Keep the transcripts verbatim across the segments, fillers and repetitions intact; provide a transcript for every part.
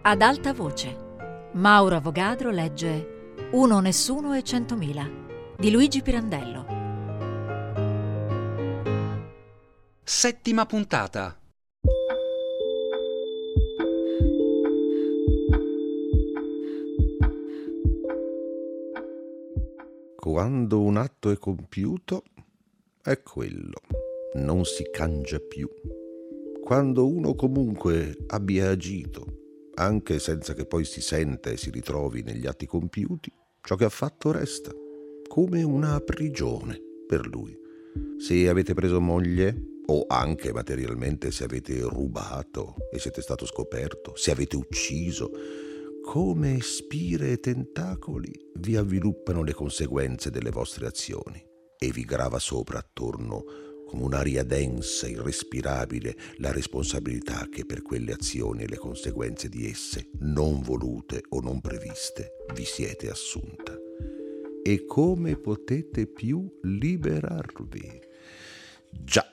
Ad alta voce, Mauro Avogadro legge Uno, Nessuno e Centomila di Luigi Pirandello. Settima puntata. Quando un atto è compiuto, è quello, non si cangia più. Quando uno comunque abbia agito, anche senza che poi si senta e si ritrovi negli atti compiuti, ciò che ha fatto resta, come una prigione per lui. Se avete preso moglie, o anche materialmente se avete rubato e siete stato scoperto, se avete ucciso, come spire e tentacoli vi avviluppano le conseguenze delle vostre azioni e vi grava sopra attorno come un'aria densa, irrespirabile, la responsabilità che per quelle azioni e le conseguenze di esse, non volute o non previste, vi siete assunta. E come potete più liberarvi? Già.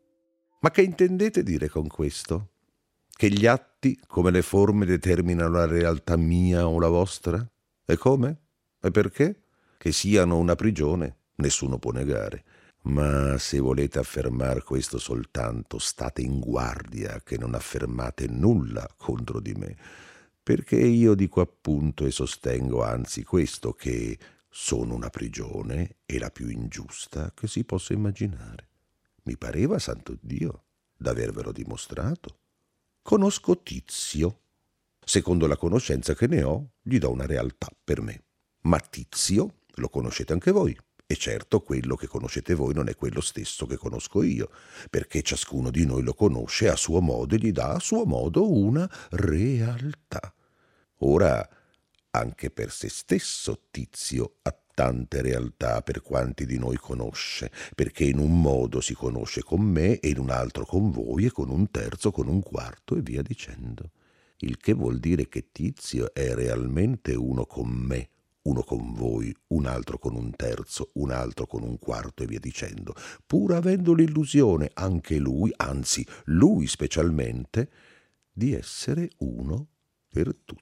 Ma che intendete dire con questo? Che gli atti, come le forme, determinano la realtà mia o la vostra? E come? E perché? Che siano una prigione, nessuno può negare. Ma se volete affermare questo soltanto, state in guardia che non affermate nulla contro di me, perché io dico appunto e sostengo anzi questo, che sono una prigione e la più ingiusta che si possa immaginare. Mi pareva, santo Dio, d'avervelo dimostrato. Conosco Tizio. Secondo la conoscenza che ne ho, gli do una realtà per me. Ma Tizio lo conoscete anche voi. E certo quello che conoscete voi non è quello stesso che conosco io, perché ciascuno di noi lo conosce a suo modo e gli dà a suo modo una realtà. Ora, anche per se stesso Tizio ha tante realtà per quanti di noi conosce, perché in un modo si conosce con me e in un altro con voi e con un terzo, con un quarto e via dicendo. Il che vuol dire che Tizio è realmente uno con me, uno con voi, un altro con un terzo, un altro con un quarto e via dicendo, pur avendo l'illusione anche lui, anzi lui specialmente, di essere uno per tutti.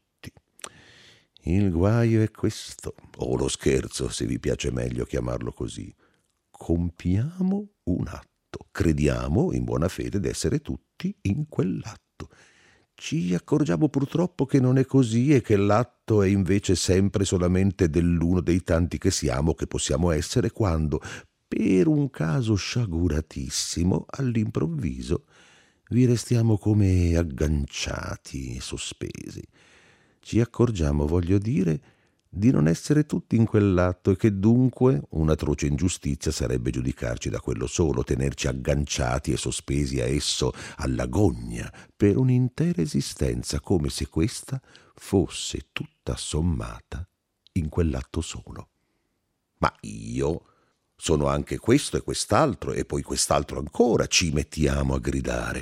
Il guaio è questo, o lo scherzo, se vi piace meglio chiamarlo così. Compiamo un atto, crediamo in buona fede d'essere tutti in quell'atto. Ci accorgiamo purtroppo che non è così e che l'atto è invece sempre solamente dell'uno dei tanti che siamo, che possiamo essere, quando, per un caso sciaguratissimo, all'improvviso, vi restiamo come agganciati, sospesi. Ci accorgiamo, voglio dire, di non essere tutti in quell'atto e che dunque un'atroce ingiustizia sarebbe giudicarci da quello solo, tenerci agganciati e sospesi a esso alla gogna per un'intera esistenza, come se questa fosse tutta sommata in quell'atto solo. Ma io sono anche questo e quest'altro e poi quest'altro ancora, ci mettiamo a gridare.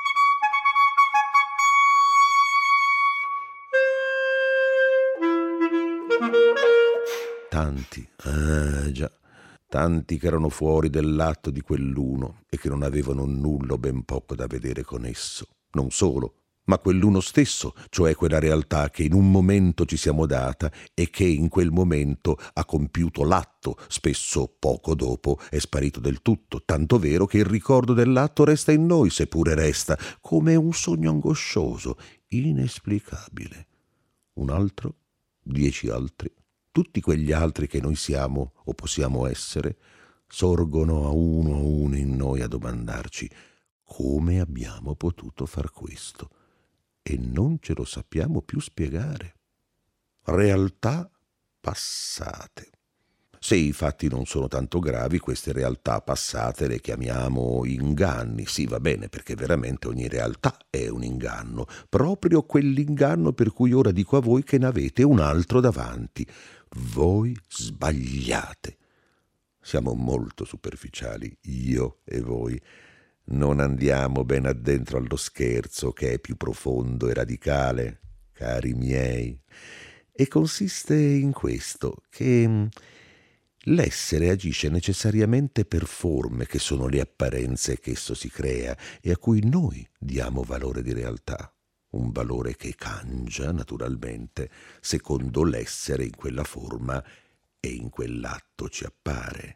Tanti, ah già, tanti che erano fuori dell'atto di quell'uno e che non avevano nulla o ben poco da vedere con esso. Non solo, ma quell'uno stesso, cioè quella realtà che in un momento ci siamo data e che in quel momento ha compiuto l'atto, spesso poco dopo è sparito del tutto, tanto vero che il ricordo dell'atto resta in noi, seppure resta, come un sogno angoscioso, inesplicabile. Un altro, dieci altri, tutti quegli altri che noi siamo o possiamo essere, sorgono a uno a uno in noi a domandarci come abbiamo potuto far questo e non ce lo sappiamo più spiegare. Realtà passate. Se i fatti non sono tanto gravi, queste realtà passate le chiamiamo inganni. Sì, va bene, perché veramente ogni realtà è un inganno, proprio quell'inganno per cui ora dico a voi che ne avete un altro davanti. Voi sbagliate. Siamo molto superficiali, io e voi. Non andiamo ben addentro allo scherzo, che è più profondo e radicale, cari miei. E consiste in questo, che l'essere agisce necessariamente per forme che sono le apparenze che esso si crea e a cui noi diamo valore di realtà. un valore che cangia, naturalmente, secondo l'essere in quella forma e in quell'atto ci appare.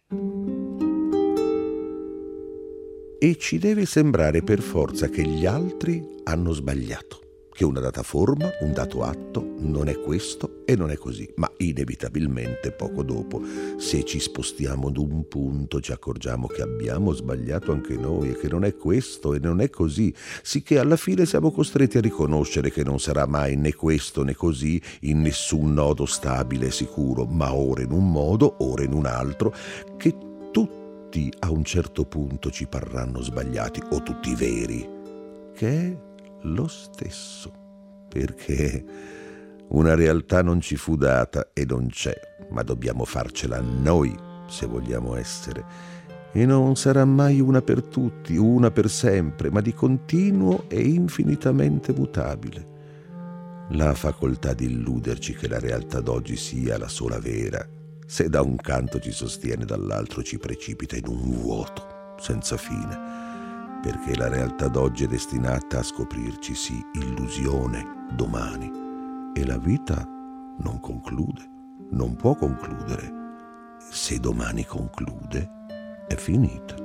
E ci deve sembrare per forza che gli altri hanno sbagliato, che una data forma, un dato atto, non è questo e non è così. Ma inevitabilmente poco dopo, se ci spostiamo ad un punto, ci accorgiamo che abbiamo sbagliato anche noi e che non è questo e non è così, sicché alla fine siamo costretti a riconoscere che non sarà mai né questo né così in nessun nodo stabile e sicuro, ma ora in un modo, ora in un altro, che tutti a un certo punto ci parranno sbagliati o tutti veri, che è lo stesso, perché una realtà non ci fu data e non c'è, ma dobbiamo farcela noi se vogliamo essere, e non sarà mai una per tutti, una per sempre, ma di continuo e infinitamente mutabile. La facoltà di illuderci che la realtà d'oggi sia la sola vera, se da un canto ci sostiene, dall'altro ci precipita in un vuoto senza fine, perché la realtà d'oggi è destinata a scoprirci sì illusione domani, e la vita non conclude, non può concludere. Se domani conclude, è finita.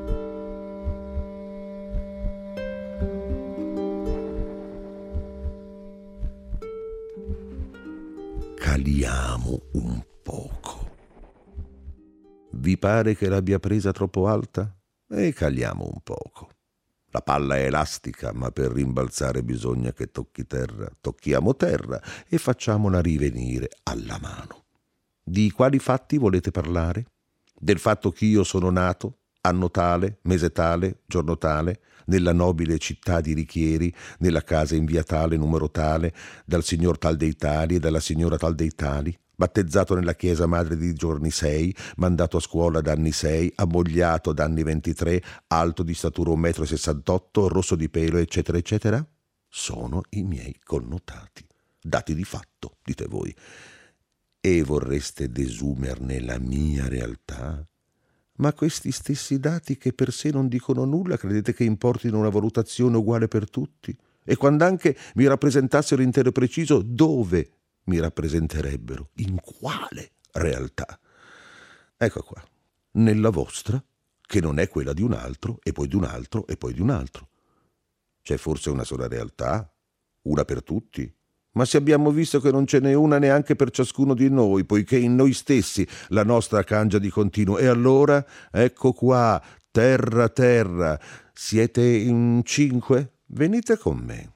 Caliamo un poco. Vi pare che l'abbia presa troppo alta? E caliamo un poco. La palla è elastica, ma per rimbalzare bisogna che tocchi terra. Tocchiamo terra e facciamola rivenire alla mano. Di quali fatti volete parlare? Del fatto che io sono nato, anno tale, mese tale, giorno tale, nella nobile città di Richieri, nella casa in via tale, numero tale, dal signor tal dei tali e dalla signora tal dei tali, battezzato nella chiesa madre di giorni sei, mandato a scuola da anni sei, ammogliato da anni ventitré, alto di statura un metro e sessantotto, rosso di pelo, eccetera, eccetera? Sono i miei connotati, dati di fatto, dite voi. E vorreste desumerne la mia realtà? Ma questi stessi dati che per sé non dicono nulla, credete che importino una valutazione uguale per tutti? E quando anche mi rappresentassero intero e preciso, dove mi rappresenterebbero? In quale realtà? Ecco qua, nella vostra, che non è quella di un altro, e poi di un altro, e poi di un altro. C'è forse una sola realtà? Una per tutti? Ma se abbiamo visto che non ce n'è una neanche per ciascuno di noi, poiché in noi stessi la nostra cangia di continuo, e allora, ecco qua, terra, terra, siete in cinque? Venite con me.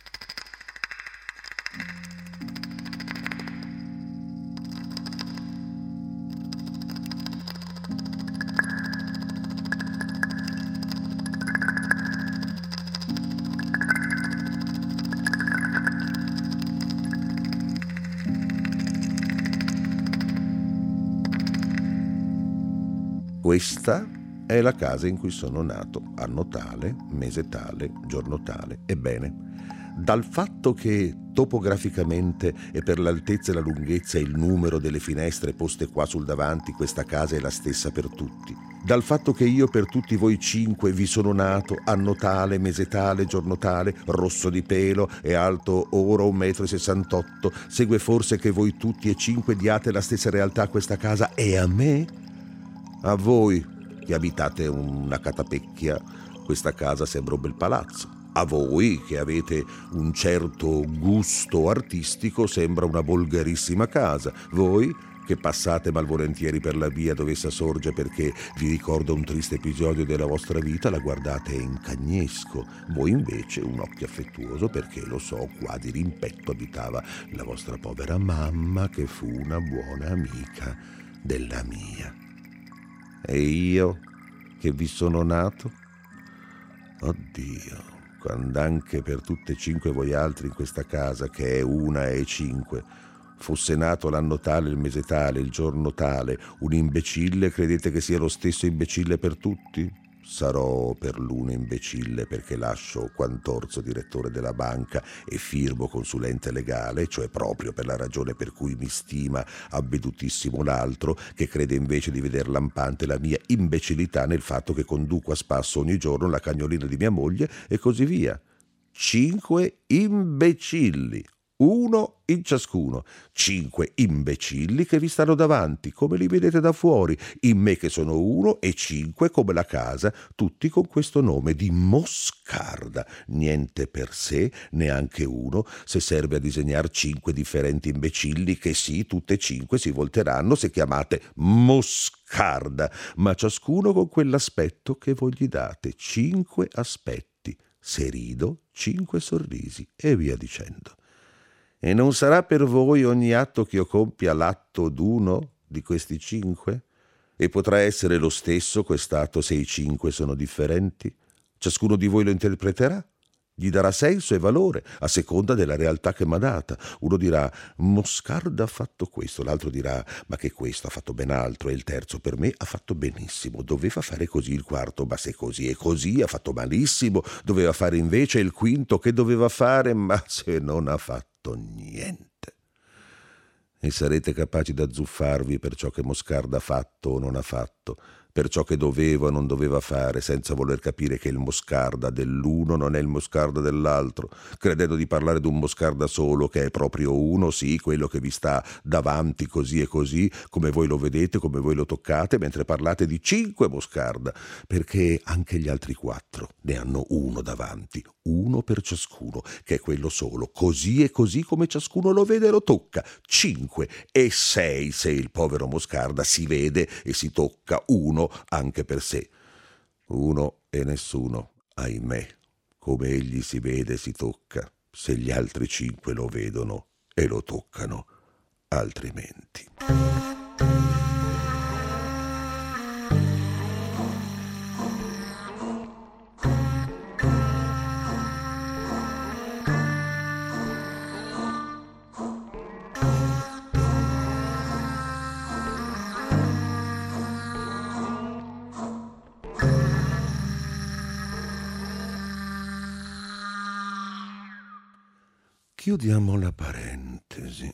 Questa è la casa in cui sono nato, anno tale, mese tale, giorno tale. Ebbene, dal fatto che topograficamente e per l'altezza e la lunghezza e il numero delle finestre poste qua sul davanti questa casa è la stessa per tutti, dal fatto che io per tutti voi cinque vi sono nato, anno tale, mese tale, giorno tale, rosso di pelo e alto ora un metro e sessantotto, segue forse che voi tutti e cinque diate la stessa realtà a questa casa e a me? A voi che abitate una catapecchia, questa casa sembra un bel palazzo. A voi che avete un certo gusto artistico sembra una volgarissima casa. Voi che passate malvolentieri per la via dove essa sorge perché vi ricorda un triste episodio della vostra vita, la guardate in cagnesco. Voi invece un occhio affettuoso perché, lo so, qua di rimpetto abitava la vostra povera mamma che fu una buona amica della mia. E io che vi sono nato? Oddio, quando anche per tutte e cinque voi altri in questa casa, che è una e cinque, fosse nato l'anno tale, il mese tale, il giorno tale, un imbecille, credete che sia lo stesso imbecille per tutti? Sarò per l'uno imbecille perché lascio Quantorzo direttore della banca e Firmo consulente legale, cioè proprio per la ragione per cui mi stima avvedutissimo l'altro, che crede invece di veder lampante la mia imbecillità nel fatto che conduco a spasso ogni giorno la cagnolina di mia moglie e così via. cinque imbecilli, uno in ciascuno, cinque imbecilli che vi stanno davanti, come li vedete da fuori, in me che sono uno e cinque come la casa, tutti con questo nome di Moscarda. Niente per sé, neanche uno, se serve a disegnare cinque differenti imbecilli che sì, tutte e cinque si volteranno se chiamate Moscarda, ma ciascuno con quell'aspetto che voi gli date, cinque aspetti. Se rido, cinque sorrisi e via dicendo. E non sarà per voi ogni atto che io compia l'atto d'uno di questi cinque? E potrà essere lo stesso quest'atto se i cinque sono differenti? Ciascuno di voi lo interpreterà, gli darà senso e valore a seconda della realtà che m'ha data. Uno dirà Moscarda ha fatto questo, l'altro dirà ma che questo ha fatto ben altro, e il terzo per me ha fatto benissimo, doveva fare così, il quarto ma se così e così ha fatto malissimo, doveva fare invece, il quinto che doveva fare ma se non ha fatto niente. E sarete capaci d'azzuffarvi per ciò che Moscarda ha fatto o non ha fatto, per ciò che doveva o non doveva fare, senza voler capire che il Moscarda dell'uno non è il Moscarda dell'altro, credendo di parlare d'un Moscarda solo, che è proprio uno, sì, quello che vi sta davanti così e così, come voi lo vedete, come voi lo toccate, mentre parlate di cinque Moscarda, perché anche gli altri quattro ne hanno uno davanti, uno per ciascuno, che è quello solo, così e così come ciascuno lo vede e lo tocca, cinque e sei se il povero Moscarda si vede e si tocca uno anche per sé. Uno e nessuno, ahimè, come egli si vede e si tocca, se gli altri cinque lo vedono e lo toccano, altrimenti. Chiudiamo la parentesi.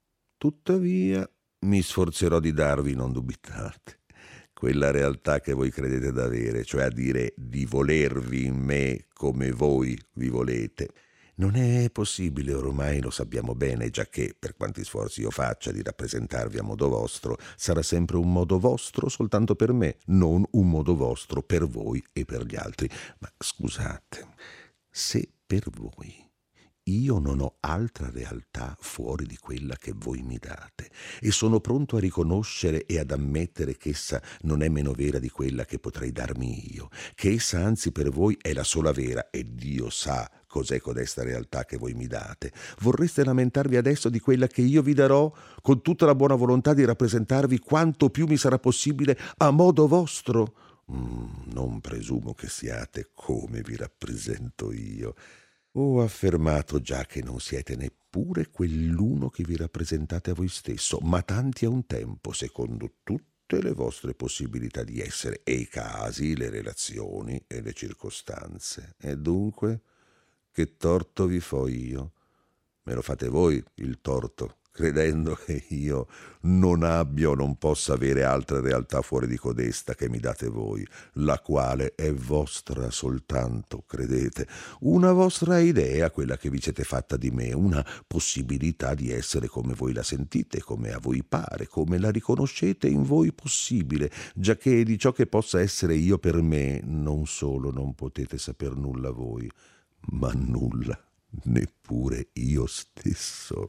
Tuttavia mi sforzerò di darvi, non dubitate, quella realtà che voi credete d'avere, cioè a dire di volervi in me come voi vi volete. Non è possibile, ormai lo sappiamo bene, giacché, per quanti sforzi io faccia di rappresentarvi a modo vostro, sarà sempre un modo vostro soltanto per me, non un modo vostro per voi e per gli altri. Ma scusate, se per voi io non ho altra realtà fuori di quella che voi mi date e sono pronto a riconoscere e ad ammettere che essa non è meno vera di quella che potrei darmi io, che essa anzi per voi è la sola vera e Dio sa cos'è codesta realtà che voi mi date. Vorreste lamentarvi adesso di quella che io vi darò con tutta la buona volontà di rappresentarvi quanto più mi sarà possibile a modo vostro? Mm, non presumo che siate come vi rappresento io. Ho affermato già che non siete neppure quell'uno che vi rappresentate a voi stesso, ma tanti a un tempo, secondo tutte le vostre possibilità di essere, e i casi, le relazioni e le circostanze. E dunque, che torto vi fo io? Me lo fate voi il torto, credendo che io non abbia o non possa avere altra realtà fuori di codesta che mi date voi, la quale è vostra soltanto, credete, una vostra idea, quella che vi siete fatta di me, una possibilità di essere come voi la sentite, come a voi pare, come la riconoscete in voi possibile, giacché di ciò che possa essere io per me, non solo non potete saper nulla voi, ma nulla, neppure io stesso.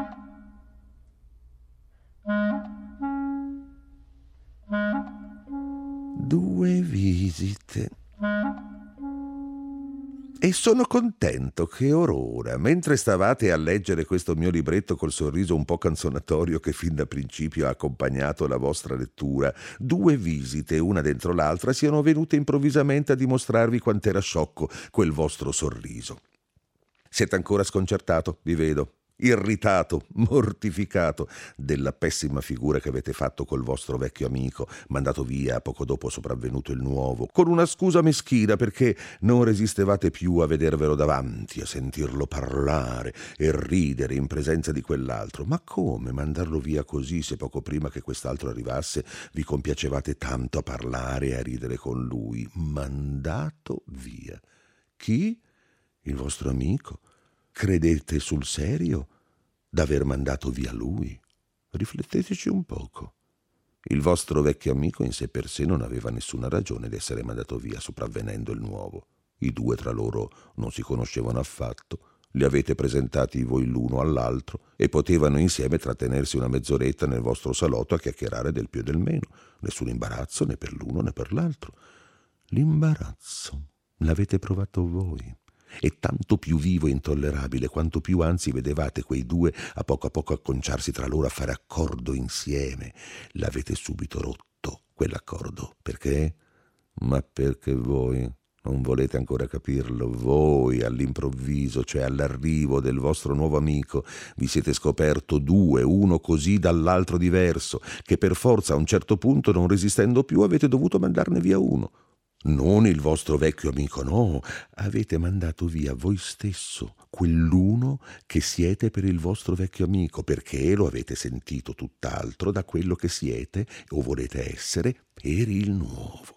Due visite. E sono contento che or ora, mentre stavate a leggere questo mio libretto col sorriso un po' canzonatorio che fin da principio ha accompagnato la vostra lettura, due visite, una dentro l'altra, siano venute improvvisamente a dimostrarvi quant'era sciocco quel vostro sorriso. Siete ancora sconcertato, vi vedo, irritato, mortificato della pessima figura che avete fatto col vostro vecchio amico, mandato via poco dopo sopravvenuto il nuovo, con una scusa meschina perché non resistevate più a vedervelo davanti, a sentirlo parlare e ridere in presenza di quell'altro. Ma come mandarlo via così se poco prima che quest'altro arrivasse vi compiacevate tanto a parlare e a ridere con lui? Mandato via. Chi? il vostro amico? Credete sul serio d'aver mandato via lui? Rifletteteci un poco. Il vostro vecchio amico in sé per sé non aveva nessuna ragione di essere mandato via sopravvenendo il nuovo. I due tra loro non si conoscevano affatto, li avete presentati voi l'uno all'altro e potevano insieme trattenersi una mezz'oretta nel vostro salotto a chiacchierare del più e del meno. Nessun imbarazzo né per l'uno né per l'altro. L'imbarazzo l'avete provato voi. E tanto più vivo e intollerabile quanto più anzi vedevate quei due a poco a poco acconciarsi tra loro a fare accordo insieme. L'avete subito rotto quell'accordo. Perché? Ma perché voi non volete ancora capirlo? Voi all'improvviso, cioè all'arrivo del vostro nuovo amico, vi siete scoperto due, uno così dall'altro diverso, che per forza a un certo punto, non resistendo più, avete dovuto mandarne via uno. Non il vostro vecchio amico, no, avete mandato via voi stesso, quell'uno che siete per il vostro vecchio amico, perché lo avete sentito tutt'altro da quello che siete o volete essere per il nuovo.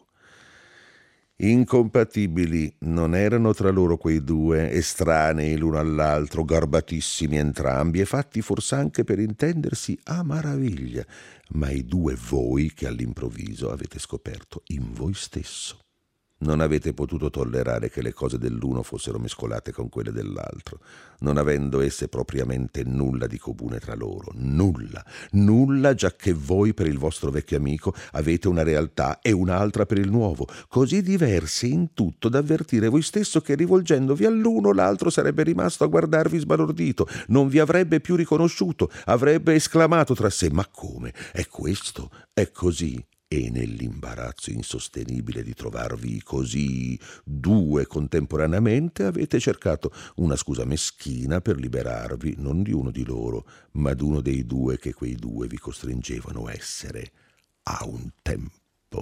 Incompatibili non erano tra loro quei due, estranei l'uno all'altro, garbatissimi entrambi e fatti fors'anche per intendersi a maraviglia, ma i due voi che all'improvviso avete scoperto in voi stesso. Non avete potuto tollerare che le cose dell'uno fossero mescolate con quelle dell'altro, non avendo esse propriamente nulla di comune tra loro, nulla, nulla, giacché voi per il vostro vecchio amico avete una realtà e un'altra per il nuovo, così diverse in tutto da avvertire voi stesso che rivolgendovi all'uno l'altro sarebbe rimasto a guardarvi sbalordito, non vi avrebbe più riconosciuto, avrebbe esclamato tra sé: ma come? È questo? È così? E nell'imbarazzo insostenibile di trovarvi così due contemporaneamente avete cercato una scusa meschina per liberarvi non di uno di loro, ma d'uno dei due che quei due vi costringevano a essere a un tempo.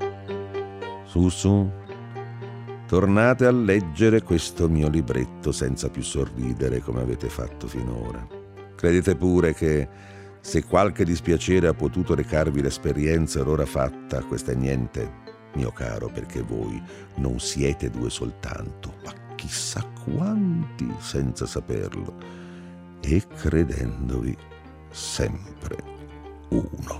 Su su, tornate a leggere questo mio libretto senza più sorridere come avete fatto finora. Credete pure che se qualche dispiacere ha potuto recarvi l'esperienza or ora fatta, questo è niente, mio caro, perché voi non siete due soltanto, ma chissà quanti senza saperlo, e credendovi sempre uno.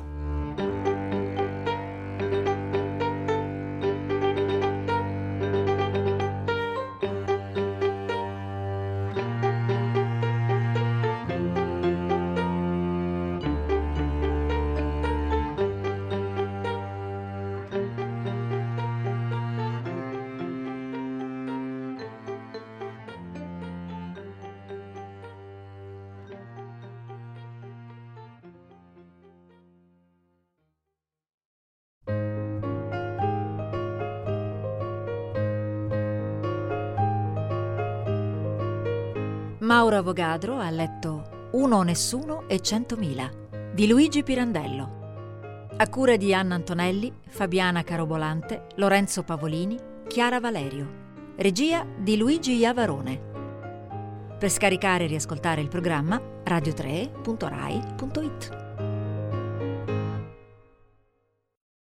Mauro Avogadro ha letto Uno, Nessuno e Centomila di Luigi Pirandello, a cura di Anna Antonelli, Fabiana Carobolante, Lorenzo Pavolini, Chiara Valerio, regia di Luigi Iavarone. Per scaricare e riascoltare il programma radio tre punto rai punto it.